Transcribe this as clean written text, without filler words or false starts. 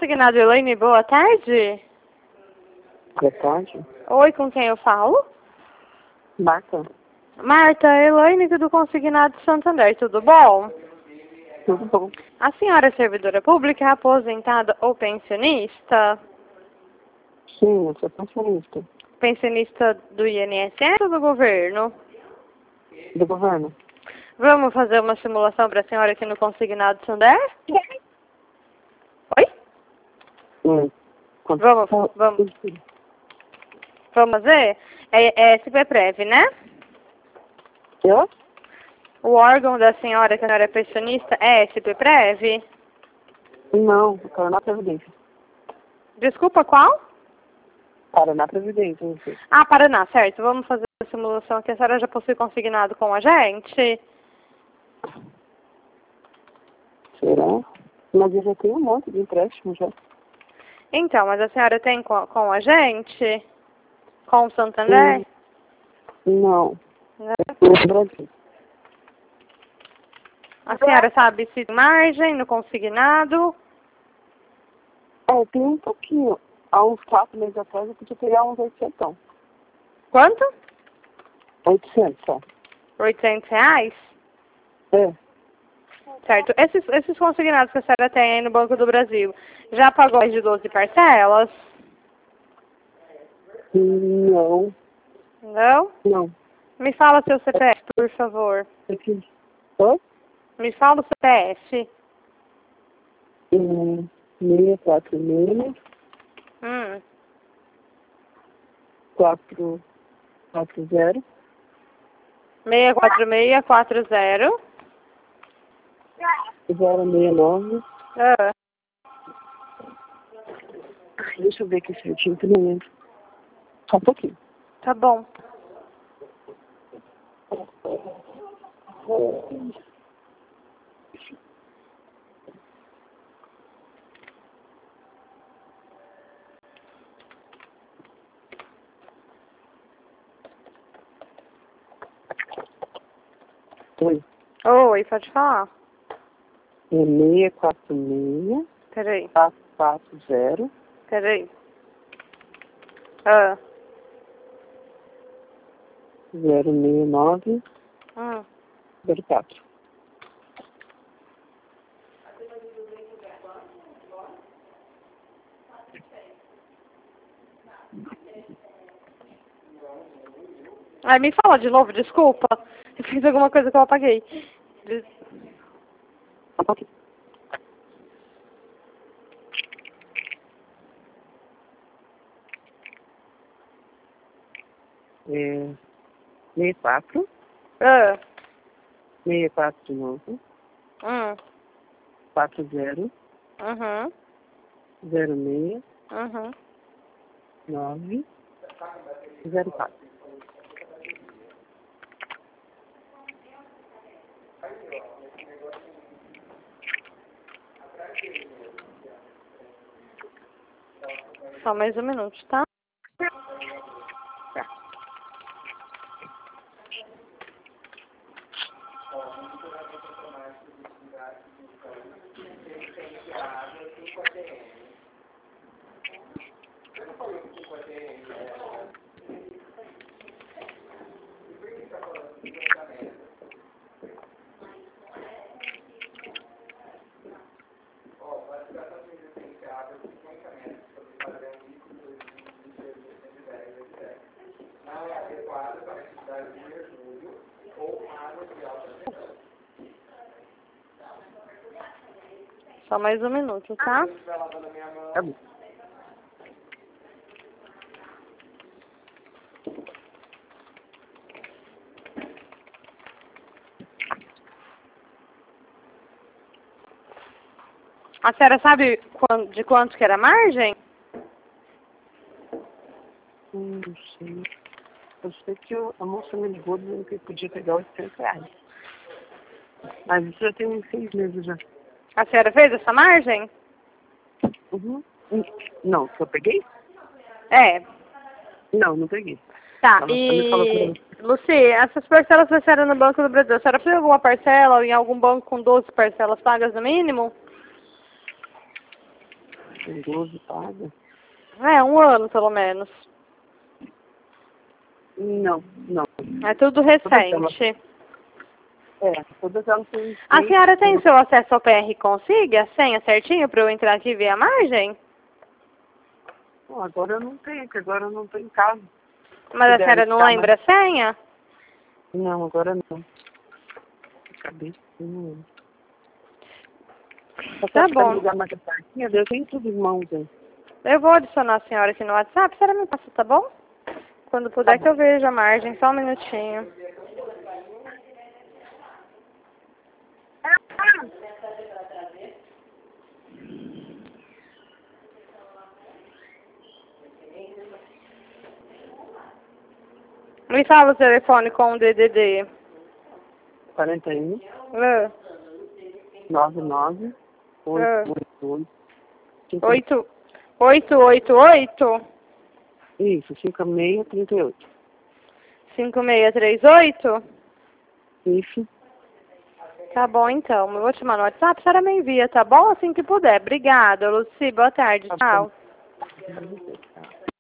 consignado Elaine, boa tarde. Boa tarde. Oi, com quem eu falo? Marta. Marta, Elaine do Consignado Santander, tudo bom? Tudo bom? A senhora é servidora pública, aposentada ou pensionista? Sim, eu sou pensionista. Pensionista do INSS ou do governo? Do governo. Vamos fazer uma simulação para a senhora aqui no Consignado Santander? Oi? Vamos fazer? É SPPrev, né? Eu? O órgão da senhora, que a senhora é pensionista, é SPPrev? Não, Paraná Previdência. Desculpa, qual? Paraná Previdência, não sei. Ah, Paraná, certo. Vamos fazer a simulação aqui. A senhora já possui consignado com a gente? Será? Mas eu já tenho um monte de empréstimo já. Então, mas a senhora tem com a gente? Com o Santander? Não. Não. No Brasil. A senhora sabe se tem margem no consignado? Tem um pouquinho. Há uns 4 meses atrás eu podia pegar uns 800. Quanto? 800 só. R$800? É. Certo. Esses consignados que a senhora tem aí no Banco do Brasil, já pagou mais de 12 parcelas? Não. Não? Não. Me fala seu CPF, por favor. Aqui. Oi? Me fala o CPF. 646 440 64640. 069. Ah, Deixa eu ver aqui certinho, que não lembro. Só um pouquinho. tá bom. Oi. Oi, pode falar. É 646 Peraí, 440 peraí. Ah, 069 hum. 04. Ai, me fala de novo, desculpa. Eu fiz alguma coisa que eu apaguei. Só um pouquinho. É 64 Ah, 649 hum. 40 Uhum. 06 Uhum. 9 04. Só mais um minuto, tá? Só mais um minuto, tá? Tá bom. A senhora sabe de quanto que era a margem? Não sei. Eu sei que a moça me ligou dizendo que eu podia pegar R$800. Mas isso já tem uns 6 meses já. A senhora fez essa margem? Uhum. Não, que eu peguei? É. Não, não peguei. Tá, Ela só me falou e... Lucy, essas parcelas que a senhora no Banco do Brasil, a senhora fez alguma parcela ou em algum banco com 12 parcelas pagas no mínimo? Tem 12 paga? É, 1 ano pelo menos. Não, não. É tudo recente. Todas elas têm... A senhora tem seu acesso ao PR Consiga, a senha certinho para eu entrar aqui e ver a margem? Bom, agora eu não tenho, porque agora eu não tô em casa. Mas a senhora não lembra a senha? Não, agora não. Acabei. Não. Tá bom. Ligar mais a partinha, eu tenho tudo em mãos aí. Eu vou adicionar a senhora aqui no WhatsApp, a senhora me passa, tá bom? Quando puder que eu veja a margem, só um minutinho. Me fala o telefone com o DDD. 41 Ah, 99 888 888 Isso, 5638. 5638? Isso. Tá bom, então. Eu vou te chamar no WhatsApp, a senhora me envia, tá bom? Assim que puder. Obrigada, Luci. Boa tarde. Tchau.